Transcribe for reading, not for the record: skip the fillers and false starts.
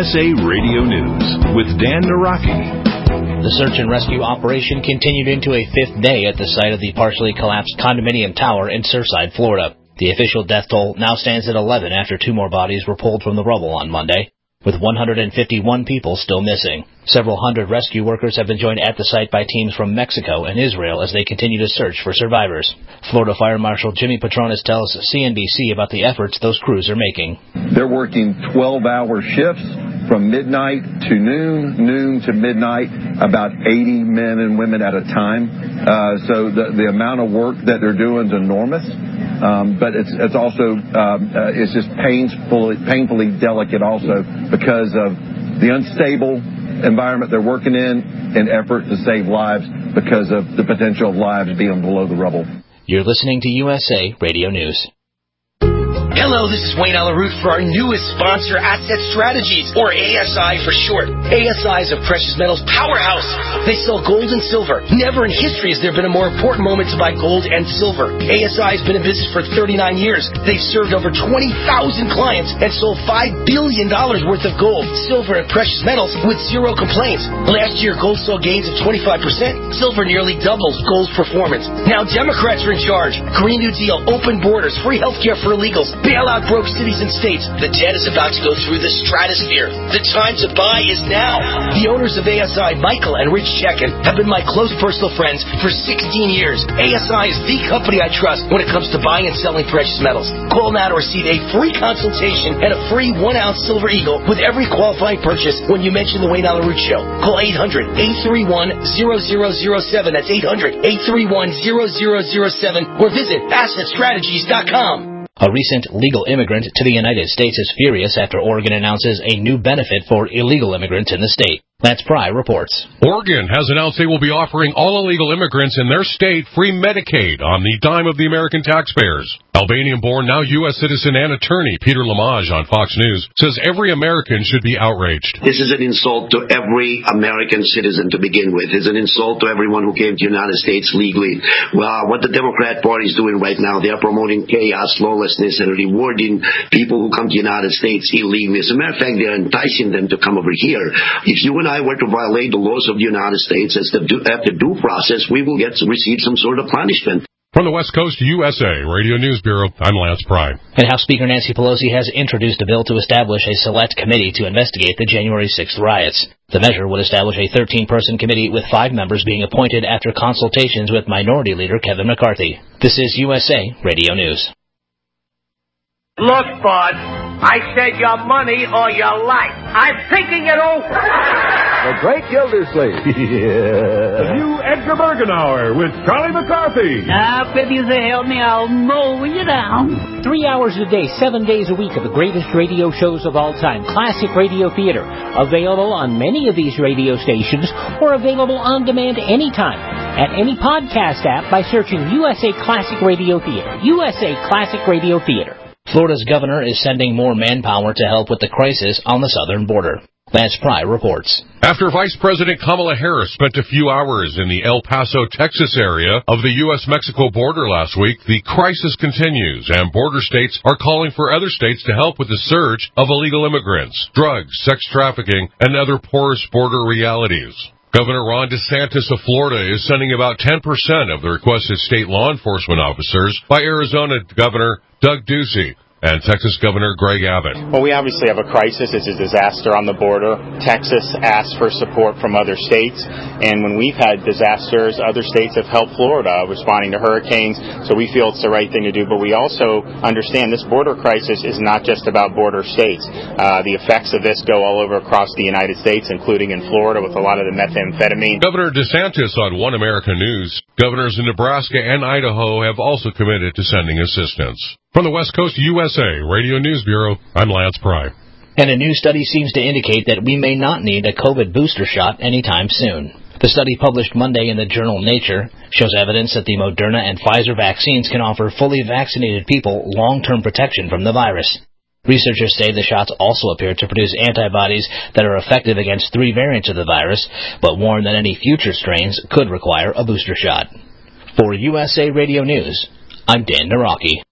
USA Radio News with Dan Naraki. The search and rescue operation continued into a fifth day at the site of the partially collapsed condominium tower in Surfside, Florida. The official death toll now stands at 11 after two more bodies were pulled from the rubble on Monday, with 151 people still missing. Several hundred rescue workers have been joined at the site by teams from Mexico and Israel as they continue to search for survivors. Florida Fire Marshal Jimmy Patronis tells CNBC about the efforts those crews are making. They're working 12-hour shifts from midnight to noon to midnight, about 80 men and women at a time. So the amount of work that they're doing is enormous. But it's also it's just painfully delicate also because of the unstable environment they're working in and effort to save lives because of the potential of lives being below the rubble. You're listening to USA Radio News. Hello, this is Wayne Alaroot for our newest sponsor, Asset Strategies, or ASI for short. ASI is a precious metals powerhouse. They sell gold and silver. Never in history has there been a more important moment to buy gold and silver. ASI has been in business for 39 years. They've served over 20,000 clients and sold $5 billion worth of gold, silver, and precious metals with zero complaints. Last year, gold saw gains of 25%. Silver nearly doubled gold's performance. Now Democrats are in charge. Green New Deal, open borders, free health care for illegals. Bailout broke cities and states. The debt is about to go through the stratosphere. The time to buy is now. The owners of ASI, Michael and Rich Chekin, have been my close personal friends for 16 years. ASI is the company I trust when it comes to buying and selling precious metals. Call now to receive a free consultation and a free 1-ounce Silver Eagle with every qualifying purchase when you mention the Wayne Alaroot Show. Call 800-831-0007. That's 800-831-0007 or visit AssetStrategies.com. A recent legal immigrant to the United States is furious after Oregon announces a new benefit for illegal immigrants in the state. Lance Pry reports. Oregon has announced they will be offering all illegal immigrants in their state free Medicaid on the dime of the American taxpayers. Albanian-born, now U.S. citizen and attorney Peter Lamage on Fox News says every American should be outraged. This is an insult to every American citizen to begin with. It's an insult to everyone who came to the United States legally. Well, what the Democrat Party is doing right now, they are promoting chaos, lawlessness, and rewarding people who come to the United States illegally. As a matter of fact, they're enticing them to come over here. If you and I were to violate the laws of the United States after due process, we will receive some sort of punishment. From the West Coast USA Radio News Bureau, I'm Lance Pry. And House Speaker Nancy Pelosi has introduced a bill to establish a select committee to investigate the January 6th riots. The measure would establish a 13-person committee with 5 members being appointed after consultations with Minority Leader Kevin McCarthy. This is USA Radio News. Look, bud, I said your money or your life. I'm thinking it over. The Great Gildersleeve. The new Edgar Bergenauer with Charlie McCarthy. Now, if you say help me, I'll mow you down. 3 hours a day, 7 days a week of the greatest radio shows of all time. Classic Radio Theater. Available on many of these radio stations or available on demand anytime at any podcast app by searching USA Classic Radio Theater. USA Classic Radio Theater. Florida's governor is sending more manpower to help with the crisis on the southern border. Lance Pry reports. After Vice President Kamala Harris spent a few hours in the El Paso, Texas area of the U.S.-Mexico border last week, the crisis continues, and border states are calling for other states to help with the surge of illegal immigrants, drugs, sex trafficking, and other porous border realities. Governor Ron DeSantis of Florida is sending about 10% of the requested state law enforcement officers by Arizona Governor Doug Ducey and Texas Governor Greg Abbott. Well, we obviously have a crisis. It's a disaster on the border. Texas asked for support from other states, and when we've had disasters, other states have helped Florida responding to hurricanes, so we feel it's the right thing to do. But we also understand this border crisis is not just about border states. The effects of this go all over across the United States, including in Florida with a lot of the methamphetamine. Governor DeSantis on One America News. Governors in Nebraska and Idaho have also committed to sending assistance. From the West Coast USA Radio News Bureau, I'm Lance Pry. And a new study seems to indicate that we may not need a COVID booster shot anytime soon. The study published Monday in the journal Nature shows evidence that the Moderna and Pfizer vaccines can offer fully vaccinated people long-term protection from the virus. Researchers say the shots also appear to produce antibodies that are effective against 3 variants of the virus, but warn that any future strains could require a booster shot. For USA Radio News, I'm Dan Naraki.